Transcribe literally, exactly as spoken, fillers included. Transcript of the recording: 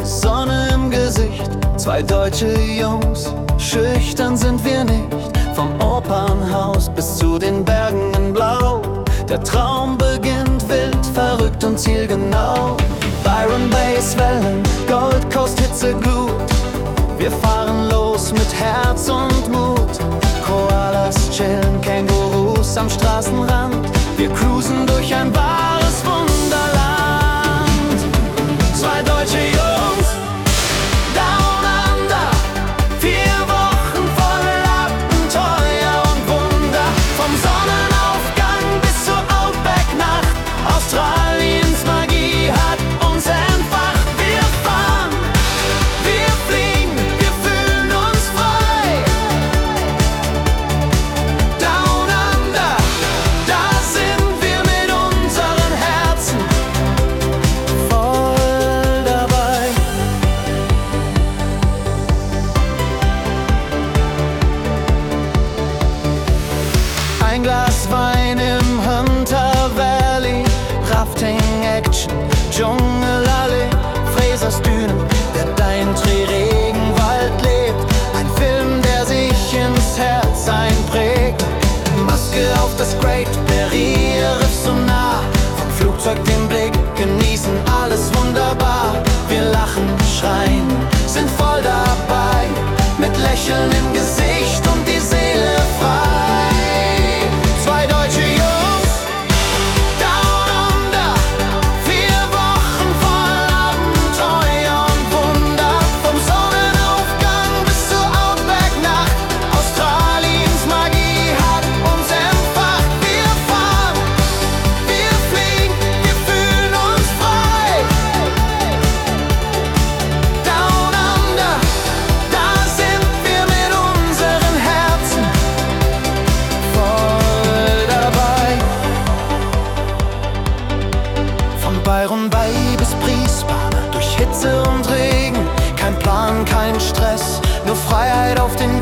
Sonne im Gesicht, zwei deutsche Jungs, schüchtern sind wir nicht. Vom Opernhaus bis zu den Bergen in Blau, der Traum beginnt wild, verrückt und zielgenau. Byron Bays Wellen, Gold Coast Hitzeglut, wir fahren los mit Herz und Mut. Koalas chillen, Kängurus am Straßenrand, wir cruisen durch ein wahres Wunderland. Zwei deutsche Jungs, Down Under, vier Wochen voll Abenteuer und Wunder. Vom Sonnenaufgang bis zur Outback-Nacht, Australiens Magie hat uns entfacht. Wir fahren, wir fliegen, wir fühlen uns frei. Down Under, da sind wir mit unseren Herzen voll dabei. Ein Glas Wein im Hunter Valley, Rafting-Action, Dschungelallee, Frasers Dünen, der Daintree-Regenwald lebt. Ein Film, der sich ins Herz einprägt. Maske auf das Great Barrier Reef so nah, vom Flugzeug den Blick genießen, alles wunderbar. Wir lachen, schreien, sind voll dabei, mit Lächeln im Gesicht und die Seele frei. Zwei deutsche Jungs, Down Under, vier Wochen voll Abenteuer und Wunder. Vom Sonnenaufgang bis zur Outback-Nacht, Australiens Magie hat uns entfacht. Wir fahren, wir fliegen, wir fühlen uns frei. Down Under, da sind wir mit unseren Herzen voll dabei. Von Byron Bay bis Brisbane, durch Hitze und Regen, kein Plan, kein Stress, nur Freiheit auf den